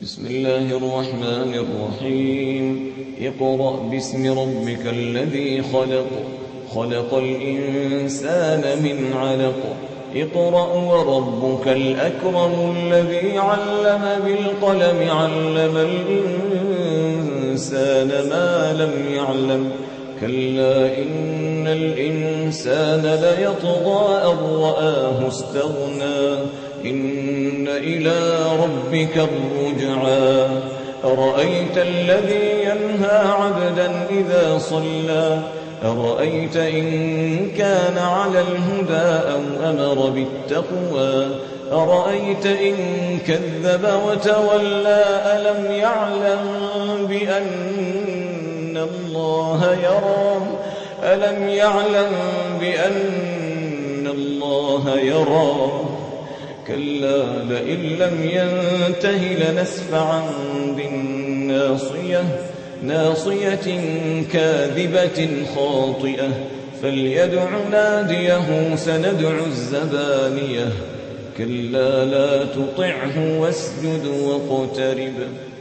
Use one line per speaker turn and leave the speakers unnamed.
بسم الله الرحمن الرحيم اقرأ باسم ربك الذي خلق خلق الإنسان من علق اقرأ وربك الأكرم الذي علم بالقلم علم الإنسان ما لم يعلم كلا إن الإنسان ليطغى أن رآه استغنى إن إلى ربك الرجعى أرأيت الذي ينهى عبدا إذا صلى أرأيت إن كان على الهدى أو أمر بالتقوى أرأيت إن كذب وتولى ألم يعلم بأن الله يرى ألم يعلم بأن الله يرى كلا لئن لم ينته لنسفعا بالناصية ناصية كاذبة خاطئة فليدع ناديه سندع الزبانية كلا لا تطعه واسجد واقترب